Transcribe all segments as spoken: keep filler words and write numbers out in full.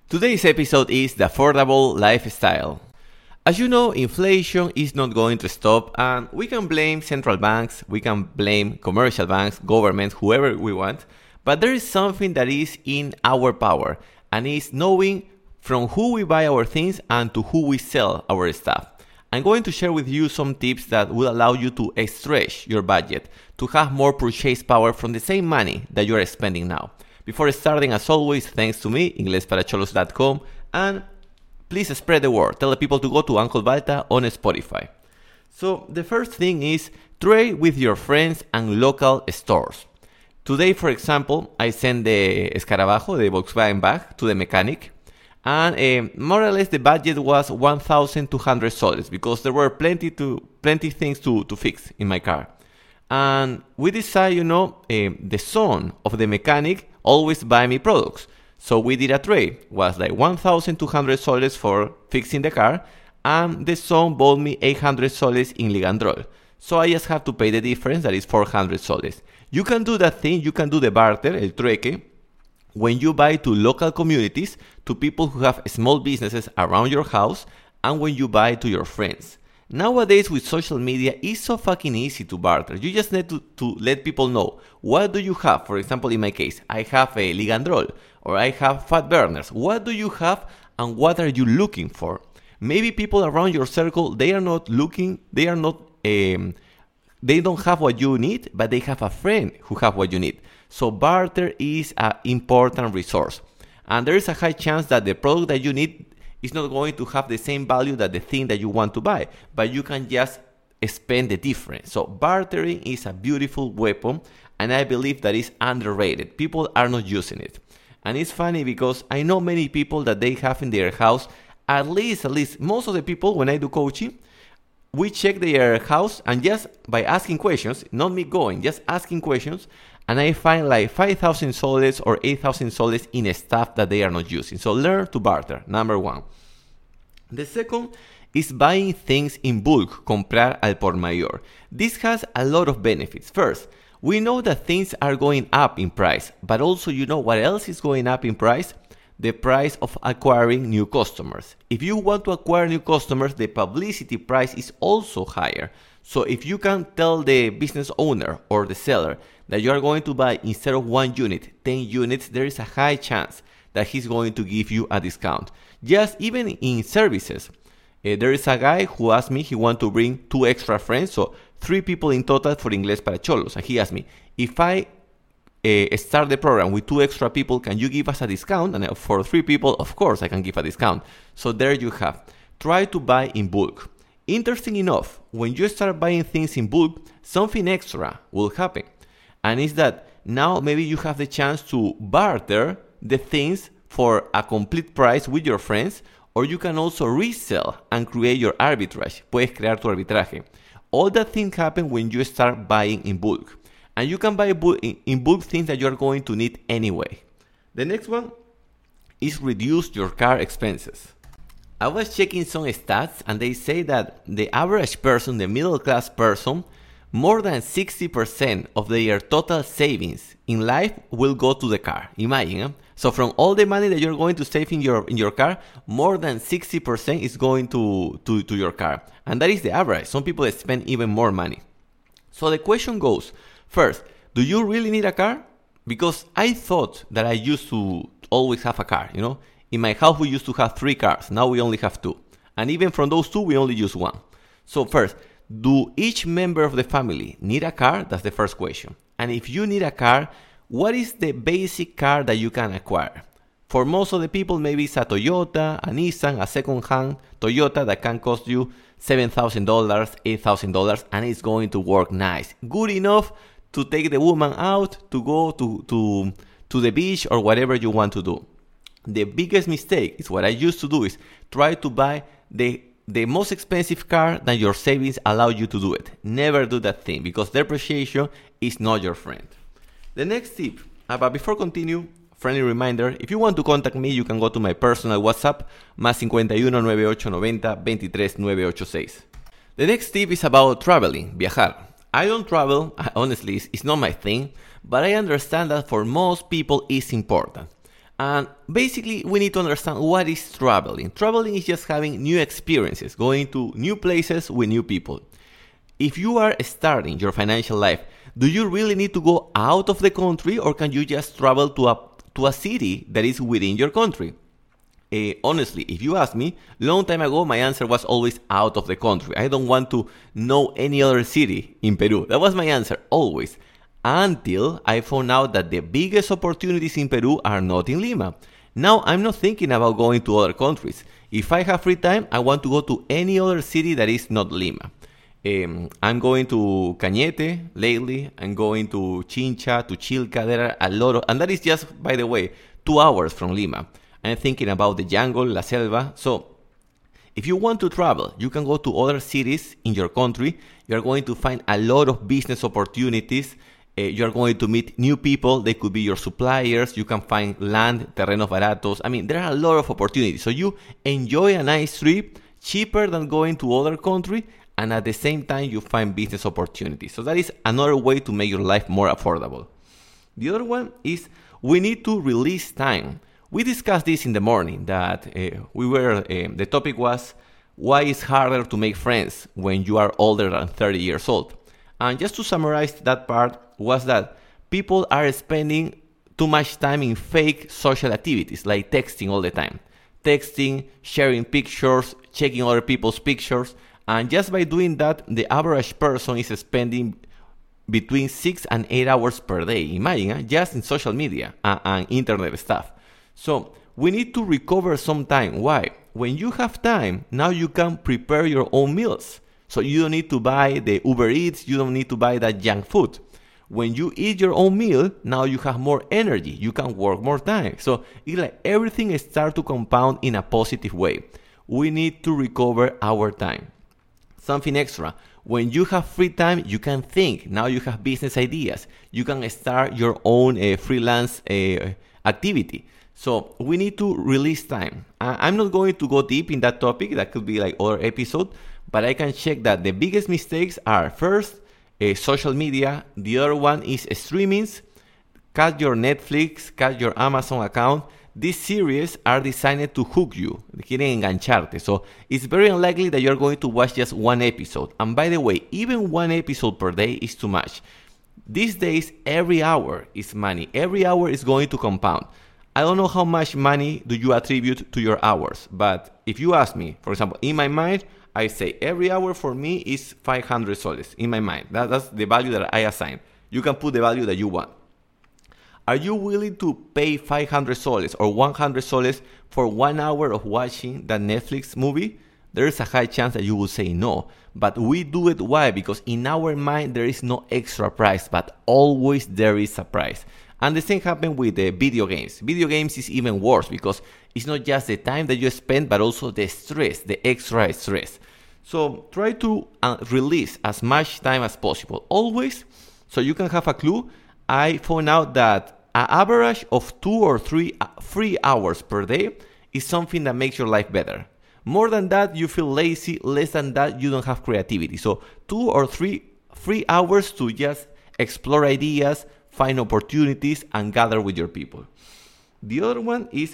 Today's episode is the affordable lifestyle. As you know, inflation is not going to stop, and we can blame central banks, we can blame commercial banks, governments, whoever we want, but there is something that is in our power, and is knowing from who we buy our things and to who we sell our stuff. I'm going to share with you some tips that will allow you to stretch your budget, to have more purchase power from the same money that you are spending now. Before starting, as always, thanks to me, ingles para cholos dot com, and please spread the word. Tell the people to go to Uncle Balta on Spotify. So the first thing is trade with your friends and local stores. Today, for example, I sent the Escarabajo, the Volkswagen bag, to the mechanic. And uh, more or less the budget was one thousand two hundred soles because there were plenty to plenty things to, to fix in my car. And we decided, you know, uh, the son of the mechanic always buy me products. So we did a trade. It was like one thousand two hundred soles for fixing the car, and the son bought me eight hundred soles in Ligandrol. So I just have to pay the difference, that is four hundred soles. You can do that thing, you can do the barter, el trueque, when you buy to local communities, to people who have small businesses around your house, and when you buy to your friends. Nowadays with social media, it's so fucking easy to barter. You just need to, to let people know, what do you have? For example, in my case, I have a Ligandrol, or I have fat burners. What do you have and what are you looking for? Maybe people around your circle, they are not looking, they are not, um, they don't have what you need, but they have a friend who have what you need. So barter is an important resource. And there is a high chance that the product that you need is not going to have the same value that the thing that you want to buy, but you can just spend the difference. So bartering is a beautiful weapon, and I believe that is underrated. People are not using it. And it's funny because I know many people that they have in their house, at least, at least most of the people when I do coaching, we check their house and just by asking questions, not me going, just asking questions, and I find like five thousand soles or eight thousand soles in stuff that they are not using. So learn to barter, number one. The second is buying things in bulk, comprar al por mayor. This has a lot of benefits. First, we know that things are going up in price, but also you know what else is going up in price? The price of acquiring new customers. If you want to acquire new customers, the publicity price is also higher. So if you can tell the business owner or the seller that you are going to buy instead of one unit, ten units, there is a high chance that he's going to give you a discount. Just even in services. Uh, there is a guy who asked me he want to bring two extra friends, so three people in total for Ingles para Cholos. And he asked me, if I uh, start the program with two extra people, can you give us a discount? And for three people, of course, I can give a discount. So there you have. Try to buy in bulk. Interesting enough, when you start buying things in bulk, something extra will happen. And it's that now maybe you have the chance to barter the things for a complete price with your friends, or you can also resell and create your arbitrage. Puedes crear tu arbitraje. All that things happen when you start buying in bulk. And you can buy in bulk things that you're going to need anyway. The next one is reduce your car expenses. I was checking some stats and they say that the average person, the middle class person, more than sixty percent of their total savings in life will go to the car. Imagine. Eh? So from all the money that you're going to save in your in your car, more than sixty percent is going to, to, to your car. And that is the average. Some people spend even more money. So the question goes, first, do you really need a car? Because I thought that I used to always have a car, you know. In my house, we used to have three cars. Now we only have two. And even from those two, we only use one. So first, do each member of the family need a car? That's the first question. And if you need a car, what is the basic car that you can acquire? For most of the people, maybe it's a Toyota, a Nissan, a second-hand Toyota that can cost you seven thousand dollars, eight thousand dollars, and it's going to work nice. Good enough to take the woman out, to go to, to, to the beach or whatever you want to do. The biggest mistake is what I used to do is try to buy the the most expensive car that your savings allow you to do it. Never do that thing because depreciation is not your friend. The next tip, uh, but before continue, friendly reminder, if you want to contact me, you can go to my personal WhatsApp, más cincuenta y uno, noventa y ocho, noventa, veintitrés, novecientos ochenta y seis. The next tip is about traveling, viajar. I don't travel, honestly, it's not my thing, but I understand that for most people it's important. And basically, we need to understand what is traveling. Traveling is just having new experiences, going to new places with new people. If you are starting your financial life, do you really need to go out of the country, or can you just travel to a to a city that is within your country? Uh, honestly, if you ask me, long time ago, my answer was always out of the country. I don't want to know any other city in Peru. That was my answer, always. Until I found out that the biggest opportunities in Peru are not in Lima. Now I'm not thinking about going to other countries. If I have free time, I want to go to any other city that is not Lima. Um, I'm going to Cañete lately. I'm going to Chincha, to Chilca. There are a lot of, and that is just, by the way, two hours from Lima. I'm thinking about the jungle, La Selva. So if you want to travel, you can go to other cities in your country. You're going to find a lot of business opportunities. Uh, you're going to meet new people. They could be your suppliers. You can find land, terrenos baratos. I mean, there are a lot of opportunities. So you enjoy a nice trip, cheaper than going to other country, and at the same time, you find business opportunities. So that is another way to make your life more affordable. The other one is we need to release time. We discussed this in the morning, that uh, we were, uh, the topic was, why it's harder to make friends when you are older than thirty years old. And just to summarize that part was that people are spending too much time in fake social activities, like texting all the time. Texting, sharing pictures, checking other people's pictures. And just by doing that, the average person is spending between six and eight hours per day. Imagine, eh? Just in social media and, and internet stuff. So we need to recover some time. Why? When you have time, now you can prepare your own meals. So you don't need to buy the Uber Eats, you don't need to buy that junk food. When you eat your own meal, now you have more energy, you can work more time. So it's like everything starts to compound in a positive way. We need to recover our time. Something extra. When you have free time, you can think. Now you have business ideas. You can start your own uh, freelance uh, activity. So we need to release time. I'm not going to go deep in that topic. That could be like other episode. But I can check that the biggest mistakes are, first, uh, social media. The other one is streamings. Cut your Netflix, cut your Amazon account. These series are designed to hook you. Quieren engancharte. So it's very unlikely that you're going to watch just one episode. And by the way, even one episode per day is too much. These days, every hour is money. Every hour is going to compound. I don't know how much money do you attribute to your hours. But if you ask me, for example, in my mind, I say every hour for me is five hundred soles. In my mind, that, that's the value that I assign. You can put the value that you want. Are you willing to pay five hundred soles or one hundred soles for one hour of watching that Netflix movie? There is a high chance that you will say no. But we do it. Why? Because in our mind, there is no extra price, but always there is a price. And the same happens with the video games. Video games is even worse because it's not just the time that you spend, but also the stress, the extra stress. So try to uh, release as much time as possible. Always, so you can have a clue, I found out that an average of two or three free hours per day is something that makes your life better. More than that, you feel lazy. Less than that, you don't have creativity. So two or three free hours to just explore ideas, find opportunities, and gather with your people. The other one is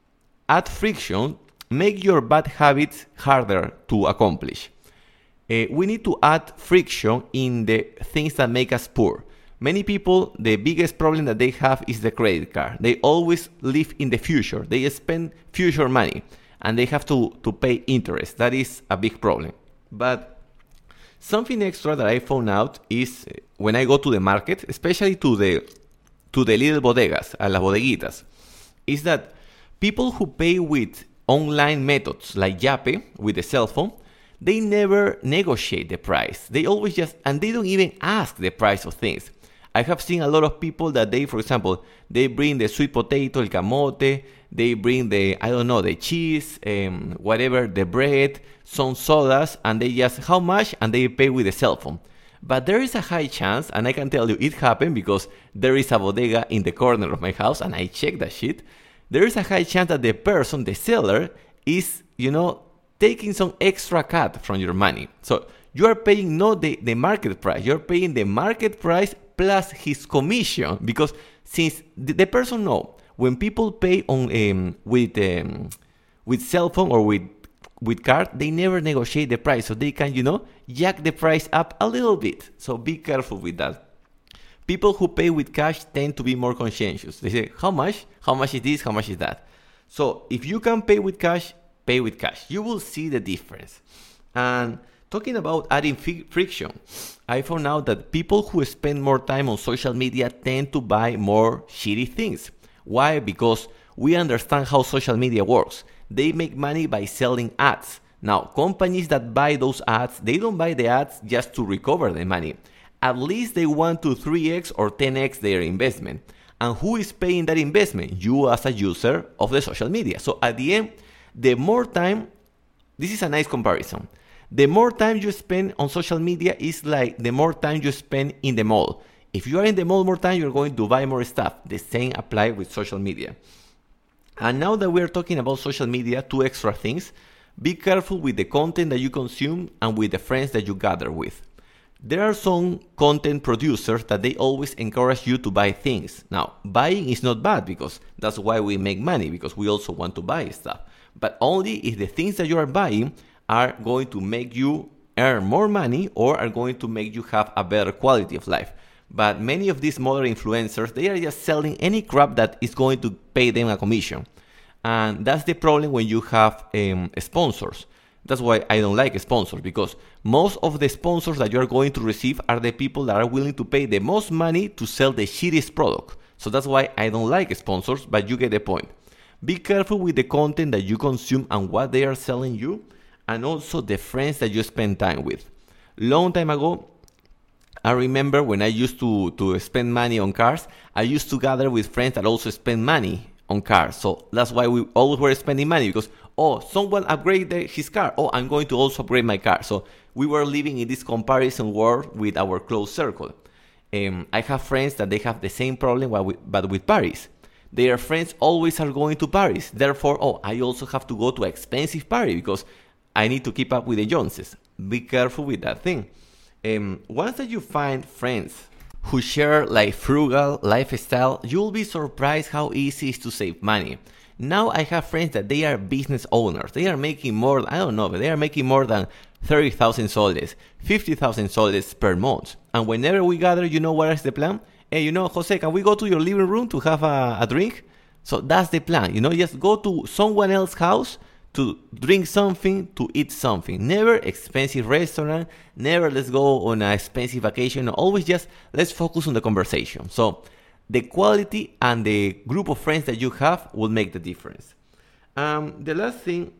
add friction. Make your bad habits harder to accomplish. Uh, we need to add friction in the things that make us poor. Many people, the biggest problem that they have is the credit card. They always live in the future. They spend future money and they have to, to pay interest. That is a big problem. But something extra that I found out is when I go to the market, especially to the to the little bodegas, a las bodeguitas, is that people who pay with online methods like Yape, with the cell phone, they never negotiate the price. They always just, and they don't even ask the price of things. I have seen a lot of people that they, for example, they bring the sweet potato, el camote, they bring the, I don't know, the cheese, um, whatever, the bread, some sodas, and they just, how much? And they pay with the cell phone. But there is a high chance, and I can tell you it happened because there is a bodega in the corner of my house, and I checked that shit. There is a high chance that the person, the seller, is, you know, taking some extra cut from your money. So you are paying not the, the market price, you're paying the market price plus his commission, because since the, the person know when people pay on um, with um, with cell phone or with with card, they never negotiate the price, so they can, you know, jack the price up a little bit. So be careful with that. People who pay with cash tend to be more conscientious. They say, how much? How much is this? How much is that? So if you can pay with cash, pay with cash. You will see the difference. And talking about adding f- friction, I found out that people who spend more time on social media tend to buy more shitty things. Why? Because we understand how social media works. They make money by selling ads. Now, companies that buy those ads, they don't buy the ads just to recover the money. At least they want to three x or ten x their investment. And who is paying that investment? You as a user of the social media. So at the end, the more time, this is a nice comparison. The more time you spend on social media is like the more time you spend in the mall. If you are in the mall more time, you're going to buy more stuff. The same applies with social media. And now that we're talking about social media, two extra things. Be careful with the content that you consume and with the friends that you gather with. There are some content producers that they always encourage you to buy things. Now, buying is not bad because that's why we make money, because we also want to buy stuff. But only if the things that you are buying are going to make you earn more money or are going to make you have a better quality of life. But many of these modern influencers, they are just selling any crap that is going to pay them a commission. And that's the problem when you have um, sponsors. That's why I don't like sponsors, because most of the sponsors that you are going to receive are the people that are willing to pay the most money to sell the shittiest product. So that's why I don't like sponsors, but you get the point. Be careful with the content that you consume and what they are selling you, and also the friends that you spend time with. Long time ago, I remember when I used to, to spend money on cars, I used to gather with friends that also spend money on cars. So that's why we always were spending money, because, oh, someone upgraded his car. Oh, I'm going to also upgrade my car. So we were living in this comparison world with our close circle. Um, I have friends that they have the same problem, but with, but with Paris. Their friends always are going to Paris. Therefore, oh, I also have to go to expensive Paris because I need to keep up with the Joneses. Be careful with that thing. Um, once that you find friends who share like frugal lifestyle, you'll be surprised how easy it is to save money. Now I have friends that they are business owners. They are making more, I don't know, but they are making more than thirty thousand soles, fifty thousand soles per month. And whenever we gather, you know what is the plan? Hey, you know, Jose, can we go to your living room to have a, a drink? So that's the plan. You know, just go to someone else's house to drink something, to eat something. Never expensive restaurant, never let's go on an expensive vacation. Always just let's focus on the conversation. So the quality and the group of friends that you have will make the difference. Um, the last thing,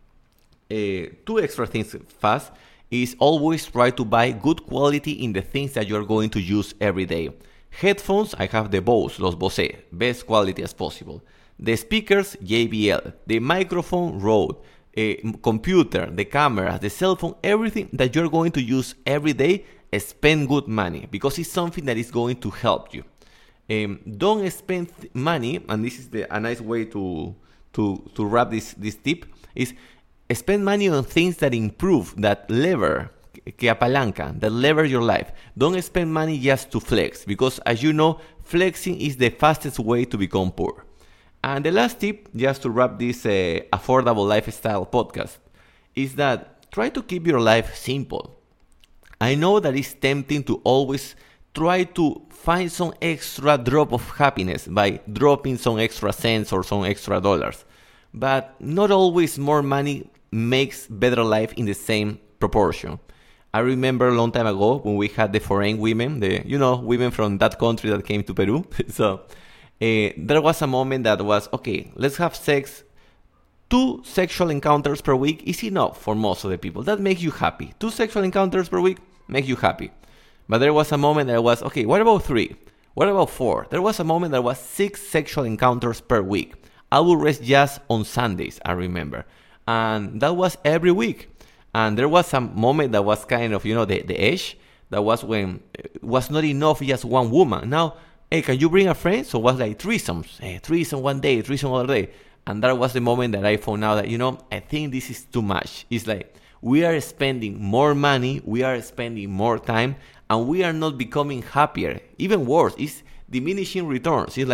uh, two extra things fast, is always try to buy good quality in the things that you're going to use every day. Headphones, I have the Bose, Los Bose, best quality as possible. The speakers, J B L. The microphone, Rode. A computer, the camera, the cell phone, everything that you're going to use every day, spend good money because it's something that is going to help you. Um, don't spend money, and this is the, a nice way to to to wrap this this tip, is spend money on things that improve, that lever, que apalanca, that lever your life. Don't spend money just to flex, because as you know, flexing is the fastest way to become poor. And the last tip, just to wrap this uh, affordable lifestyle podcast, is that try to keep your life simple. I know that it's tempting to always try to find some extra drop of happiness by dropping some extra cents or some extra dollars. But not always more money makes better life in the same proportion. I remember a long time ago when we had the foreign women, the you know, women from that country that came to Peru. so uh, there was a moment that was, okay, let's have sex. Two sexual encounters per week is enough for most of the people. That makes you happy. Two sexual encounters per week make you happy. But there was a moment that was, okay, what about three? What about four? There was a moment that was six sexual encounters per week. I would rest just on Sundays, I remember. And that was every week. And there was a moment that was kind of, you know, the, the edge. That was when it was not enough just one woman. Now, hey, can you bring a friend? So it was like threesomes. Hey, threesome one day, threesome other day. And that was the moment that I found out that, you know, I think this is too much. It's like we are spending more money, we are spending more time, and we are not becoming happier. Even worse, it's diminishing returns. It's like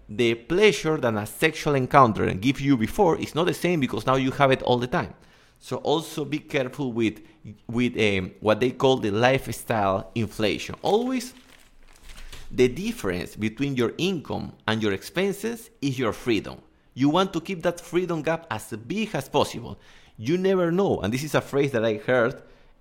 the pleasure that a sexual encounter gives you before is not the same because now you have it all the time. So also be careful with with um, what they call the lifestyle inflation. Always the difference between your income and your expenses is your freedom. You want to keep that freedom gap as big as possible. You never know, and this is a phrase that I heard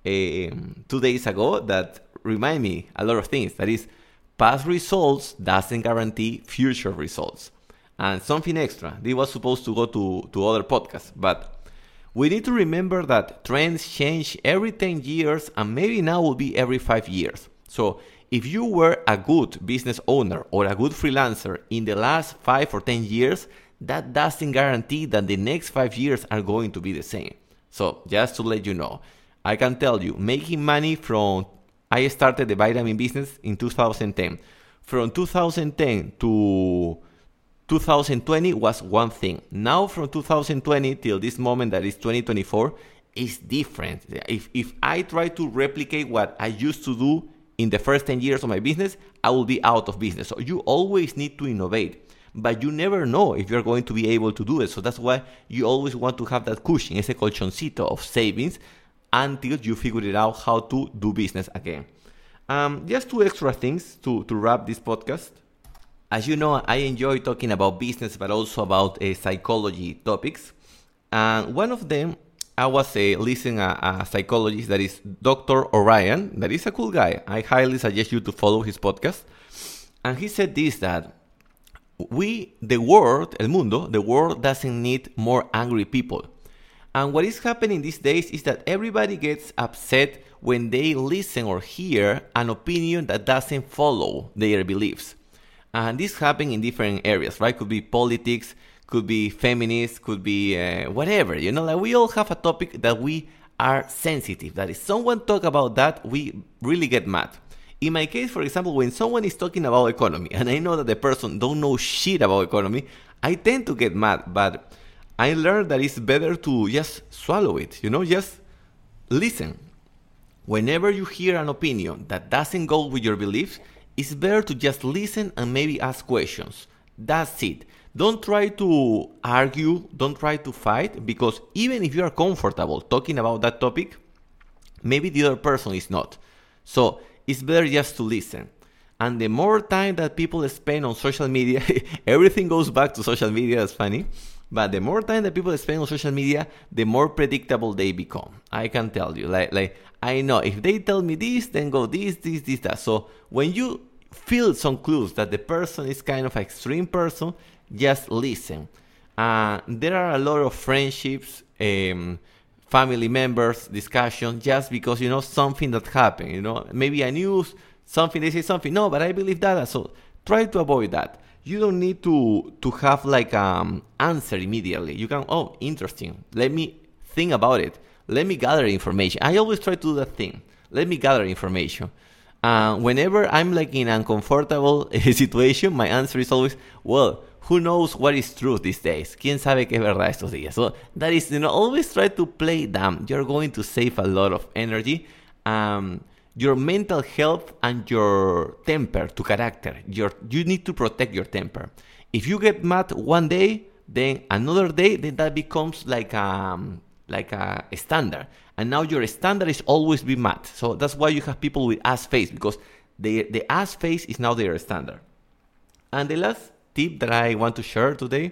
um, two days ago that remind me a lot of things. That is, past results doesn't guarantee future results. And something extra, this was supposed to go to, to other podcasts, but we need to remember that trends change every ten years and maybe now will be every five years. So if you were a good business owner or a good freelancer in the last five or ten years, that doesn't guarantee that the next five years are going to be the same. So just to let you know, I can tell you, making money from, I started the vitamin business in two thousand ten. From two thousand ten to two thousand twenty was one thing. Now from two thousand twenty till this moment that is twenty twenty-four is different. If, if I try to replicate what I used to do in the first ten years of my business, I will be out of business. So you always need to innovate. But you never know if you're going to be able to do it. So that's why you always want to have that cushion, ese colchoncito of savings until you figure it out how to do business again. Um, just two extra things to, to wrap this podcast. As you know, I enjoy talking about business, but also about uh, psychology topics. And one of them, I was uh, listening to a, a psychologist that is Doctor Orion. That is a cool guy. I highly suggest you to follow his podcast. And he said this, that we, the world, el mundo, the world doesn't need more angry people. And what is happening these days is that everybody gets upset when they listen or hear an opinion that doesn't follow their beliefs. And this happens in different areas, right? Could be politics, could be feminists, could be uh, whatever. You know, like we all have a topic that we are sensitive. That if someone talk about that, we really get mad. In my case, for example, when someone is talking about economy, and I know that the person don't know shit about economy, I tend to get mad, but I learned that it's better to just swallow it, you know, just listen. Whenever you hear an opinion that doesn't go with your beliefs, it's better to just listen and maybe ask questions. That's it. Don't try to argue, don't try to fight, because even if you are comfortable talking about that topic, maybe the other person is not. So it's better just to listen. And the more time that people spend on social media, everything goes back to social media, that's funny. But the more time that people spend on social media, the more predictable they become. I can tell you, like, like I know if they tell me this, then go this, this, this, that. So when you feel some clues that the person is kind of an extreme person, just listen. Uh, there are a lot of friendships, um, family members, discussion, just because, you know, something that happened, you know, maybe a news, something, they say something, no, but I believe that. So try to avoid that. You don't need to, to have like um answer immediately. You can, oh, interesting. Let me think about it. Let me gather information. I always try to do that thing. Let me gather information. Uh, whenever I'm like in an uncomfortable situation, my answer is always, well, who knows what is truth these days? ¿Quién sabe qué es verdad estos días? So that is, you know, always try to play dumb. You're going to save a lot of energy. Um, your mental health and your temper, to character. Your, you need to protect your temper. If you get mad one day, then another day, then that becomes like um like a standard. And now your standard is always be mad. So that's why you have people with ass face, because the the ass face is now their standard. And the last tip that I want to share today,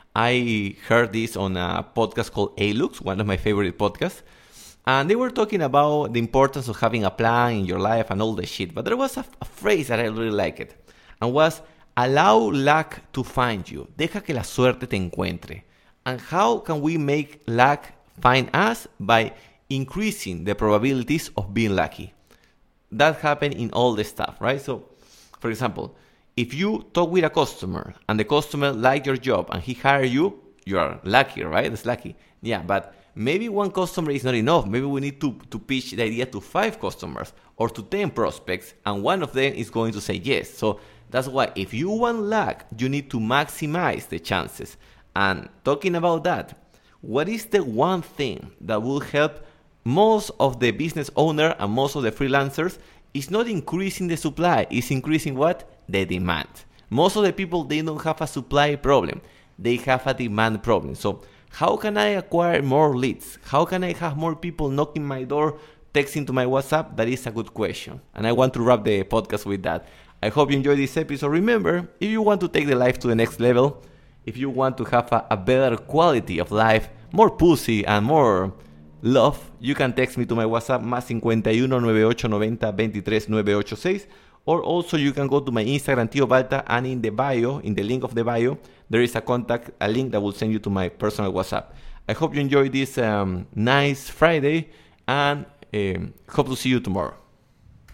I heard this on a podcast called A-Lux, one of my favorite podcasts. And they were talking about the importance of having a plan in your life and all the shit. But there was a, a phrase that I really liked. And was, allow luck to find you. Deja que la suerte te encuentre. And how can we make luck find us? By increasing the probabilities of being lucky. That happened in all the stuff, right? So, for example, if you talk with a customer and the customer likes your job and he hires you, you are lucky, right? That's lucky. Yeah, but maybe one customer is not enough. Maybe we need to, to pitch the idea to five customers or to ten prospects, and one of them is going to say yes. So that's why if you want luck, you need to maximize the chances. And talking about that, what is the one thing that will help most of the business owner and most of the freelancers? Is not increasing the supply, it's increasing what? The demand, Most of the people, they don't have a supply problem. They have a demand problem. So how can I acquire more leads? How can I have more people knocking my door, texting to my WhatsApp? That is a good question. And I want to wrap the podcast with that. I hope you enjoyed this episode. Remember, if you want to take the life to the next level, if you want to have a, a better quality of life, more pussy and more love, you can text me to my WhatsApp, más cincuenta y uno, noventa y ocho, noventa, veintitrés, novecientos ochenta y seis. Or also you can go to my Instagram, Tio Balta, and in the bio, in the link of the bio, there is a contact, a link that will send you to my personal WhatsApp. I hope you enjoyed this um, nice Friday, and um, hope to see you tomorrow.